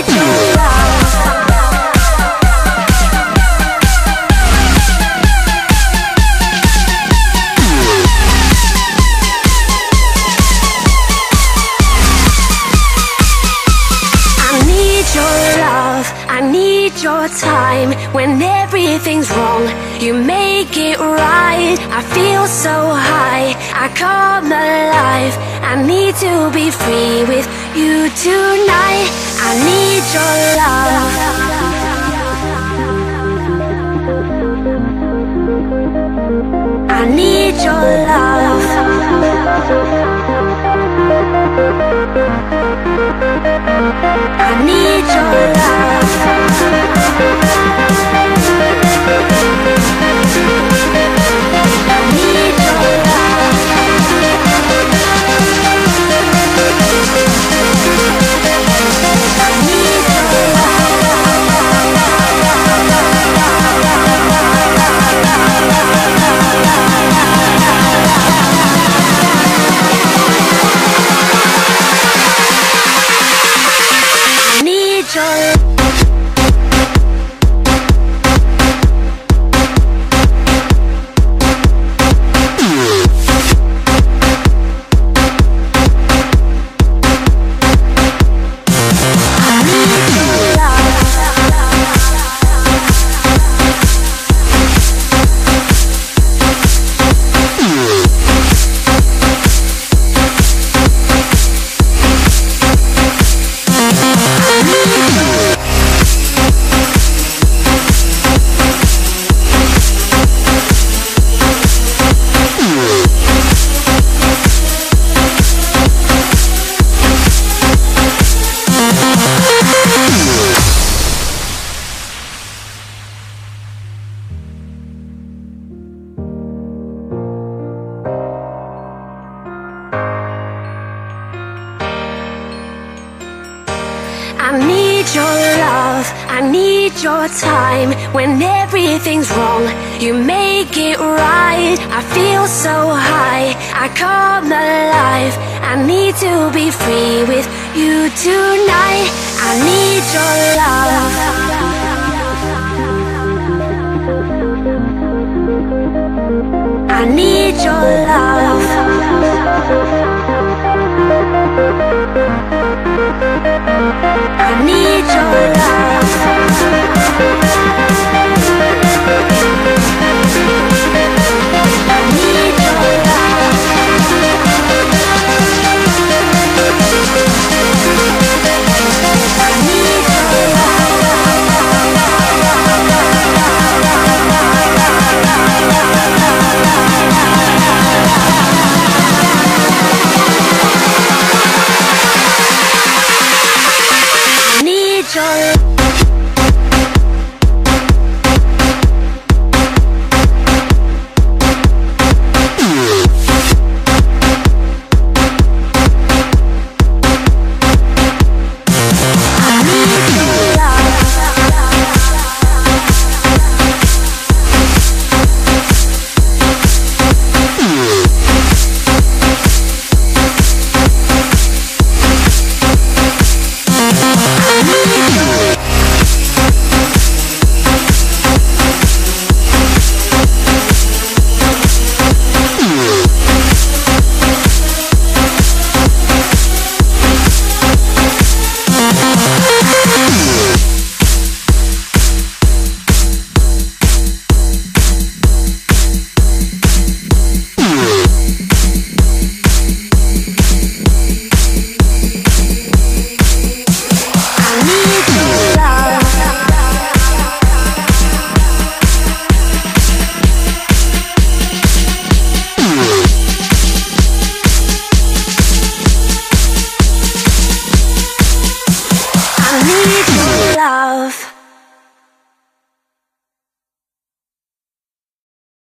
need your love. I need your time when everything's wrong. You make it right. I feel so high, I come alive. I need to be free with you tonight. I need your love. I need your love. I need your love. I need your love. I need your I need your love, I need your time when everything's wrong. You make it right. I feel so high, I come alive. I need to be free with you tonight. I need your love. I need your love. I need your love. I need your love. I need your love. I need your